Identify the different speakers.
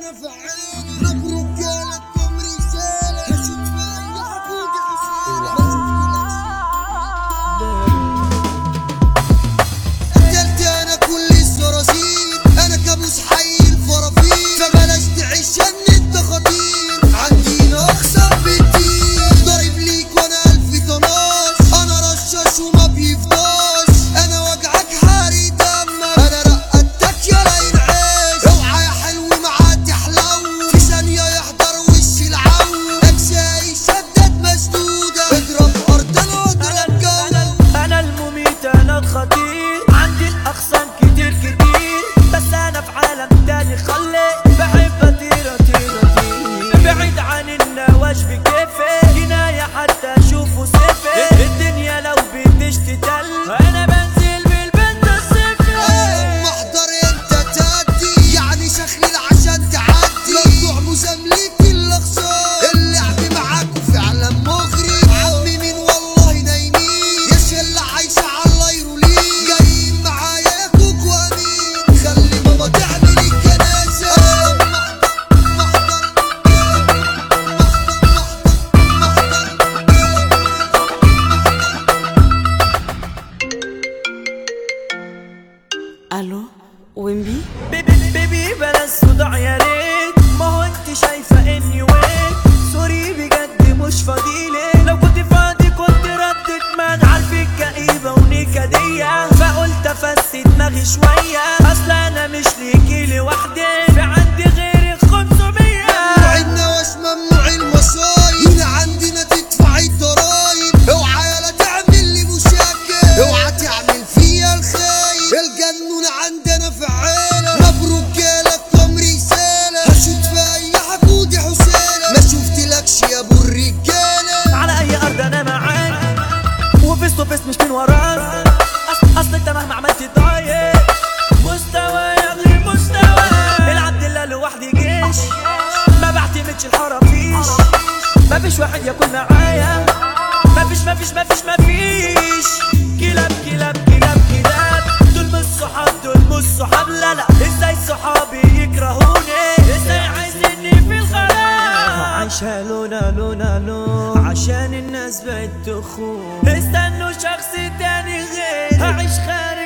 Speaker 1: عندنا فعالين مبروك جالكم رسالة هشوف فيا حقودي قتلت انا كل الصراصير، انا كابوس حي الفرافير، فبلاش تعيش ان انت خطير، عندي اقسم بكتير، ضارب ليك وانا الف طناش، انا رشاش وما بيفضاش، انا وجعك حاري دمك، انا رقدتك يا لين عيش، اوعى يا حلو معدي حلو، في ثانية يحضر وش العو، اجزائي شدت مسدودة، اضرب ارض اضرب جو،
Speaker 2: انا المميت انا الخطير، عندي الاقسام كتير كتير، بس انا في عالم تاني خلي بحب اطير اطير اطير، بعيد عن النواش في كيفي، جناية حتى اشوفه سيفي، الدنيا لو بتشتي تل انا بنزل بالبنت الصيفي،
Speaker 1: محضر انت تأدي يعني شخيل عشان تعدي، ممنوع مزامليك الاخصام، اللعب معاكوا فعلا مغري، عمي مين والله نايمين، يا شلة عايشة على يرولين، جايين معايا يا كوك وامين، خلي ماما تعمل الجنازة،
Speaker 3: الو ويمبي.
Speaker 2: بيبي بلا صداع يا ريت، ما هو انت شايفه اني وين، سوري بجد مش فاضيلي، لو كنت فاضي كنت ردت، ما انا عارفك كئيبه ونكديه، فقلت افسي دماغي شويه، اصل انا مش ليكي لوحدي، في عندي غيرك 500.
Speaker 1: ممنوع النواش ممنوع المصايب، هنا عندنا تدفع الضرايب، اوعى يالا تعمل لي مشاكل، اوعى تعمل فيا الخايب، الجنون عندنا فعالة، مبروك جالكم رسالة، هشوت في اي حقودي حسالة، ما شفتلكش يا ابو الرجالة،
Speaker 2: على اي ارض انا معاك، وفيس تو فيس مش من وراك، اصل انت مهما عملت ضايق، مستوى غير مستوى، العبد الله لوحدي جيش، ما بعتمدش الحرافيش، ما فيش واحد يكون معايا، ما فيش كلاب، دول مش صحاب، لا ازاي صحابي يكرهوني، ازاي عايزيني في الخلاء، عايشة لونا عشان الناس بقت تخون، استنوا شخص تاني غير، هعيش خارج